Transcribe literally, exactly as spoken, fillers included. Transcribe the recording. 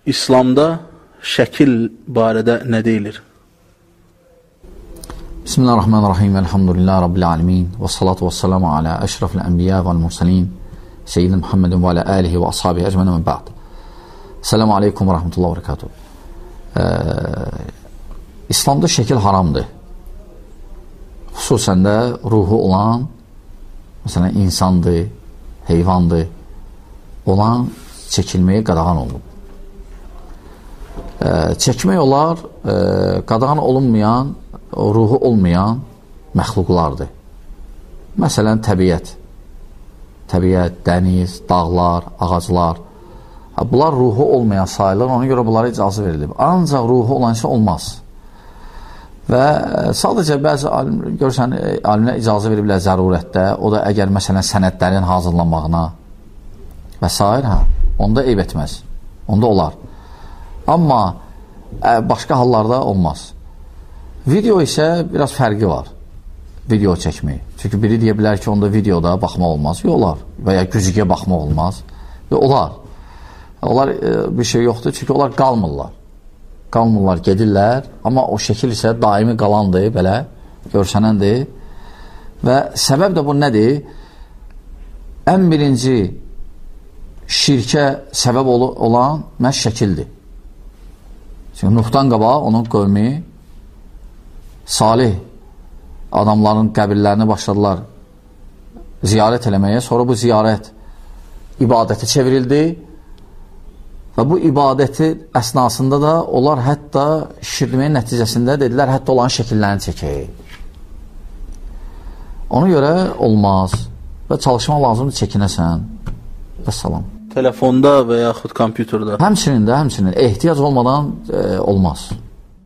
İslamda şəkil barədə nə deyilir? Bismillahirrahmanirrahim. Elhamdülillah Rabbil alemin. Və salatu və salamu alə əşrafil ənbiya və mursalin. Seyyidin Muhammedin və alə alihi və ashabihi əcmənə və ba'd. Selamu aleykum və rahmetullahi və barakatuhu. Ee, İslamda şəkil haramdır. Xüsusən də ruhu olan, məsələn, insandır, heyvandır, olan çəkilməyə qadağan olunub. Ee, çəkmək olar, e, qadağan olunmayan, ruhu olmayan məxluqlardır. Məsələn, təbiət. Təbiət, dəniz, dağlar, ağaclar. Bunlar ruhu olmayan sayılır, ona görə bunlara icazə verilib. Ancaq ruhu olan isə olmaz. Və sadəcə bəzi alim, görürsən, alimlər icazə veriblər zərurətdə, o da əgər məsələn sənədlərin hazırlanmağına və s. hə, onda eyb etməz, onda olar. Amma ə, başqa hallarda olmaz. Video isə biraz fərqi var, video çəkmək. Çünki biri deyə bilər ki, onda videoda baxmaq olmaz, yox olar. Və ya güzgüyə baxmaq olmaz, və olar. Onlar e, bir şey yoxdur, çünki onlar qalmırlar. Qalmırlar, gedirlər, amma o şəkil isə daimi qalandır, belə görsənəndir. Və səbəb də bu nədir? Ən birinci şirkə səbəb ol olan məhz şəkildir. Çünki Nuhdan qabaq onun qövmi salih adamların qəbirlərini başladılar ziyarət eləməyə, sonra bu ziyarət ibadətə çevrildi və bu ibadəti əsnasında da onlar hətta şişirməyin nəticəsində dedilər, hətta olan şəkillərini çəkək. Ona görə olmaz və çalışma lazımdır, çəkinəsən və salam. Telefonda və yaxud kompüterdə? Həmçinin də, həmçinin ehtiyac olmadan e, olmaz.